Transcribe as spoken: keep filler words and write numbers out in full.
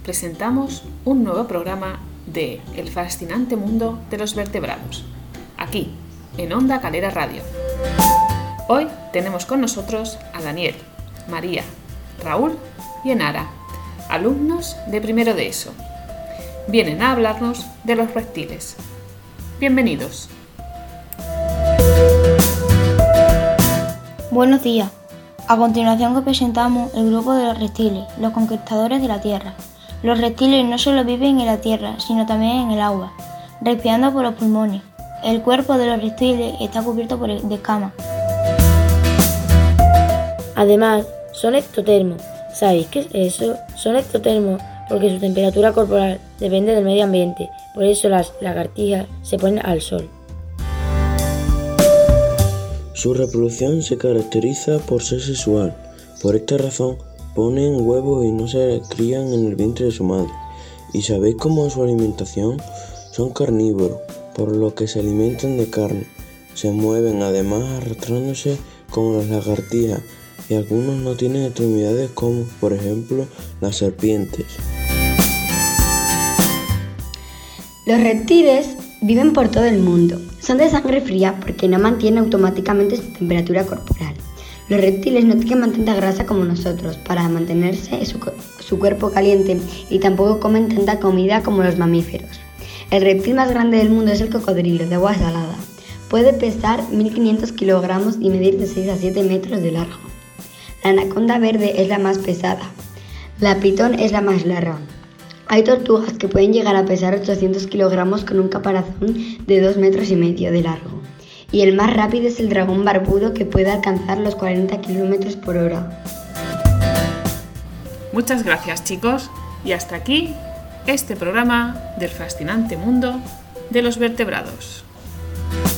presentamos un nuevo programa de El fascinante mundo de los vertebrados, aquí, en Onda Calera Radio. Hoy tenemos con nosotros a Daniel, María, Raúl y Enara, alumnos de primero de ESO. Vienen a hablarnos de los reptiles. Bienvenidos. Buenos días. A continuación os presentamos el grupo de los reptiles, los conquistadores de la Tierra. Los reptiles no solo viven en la Tierra, sino también en el agua, respirando por los pulmones. El cuerpo de los reptiles está cubierto por de escamas. Además, son ectotermos. ¿Sabéis qué es eso? Son ectotermos porque su temperatura corporal depende del medio ambiente. Por eso las lagartijas se ponen al sol. Su reproducción se caracteriza por ser sexual. Por esta razón, ponen huevos y no se crían en el vientre de su madre. ¿Y sabéis cómo es su alimentación? Son carnívoros, por lo que se alimentan de carne. Se mueven además arrastrándose como las lagartijas, y algunos no tienen extremidades como, por ejemplo, las serpientes. Los reptiles viven por todo el mundo. Son de sangre fría porque no mantienen automáticamente su temperatura corporal. Los reptiles no queman tanta grasa como nosotros para mantenerse su, su cuerpo caliente y tampoco comen tanta comida como los mamíferos. El reptil más grande del mundo es el cocodrilo de agua salada. Puede pesar mil quinientos kilogramos y medir de seis a siete metros de largo. La anaconda verde es la más pesada. La pitón es la más larga. Hay tortugas que pueden llegar a pesar ochocientos kilogramos con un caparazón de dos metros y medio de largo. Y el más rápido es el dragón barbudo, que puede alcanzar los cuarenta kilómetros por hora. Muchas gracias, chicos, y hasta aquí este programa del fascinante mundo de los vertebrados.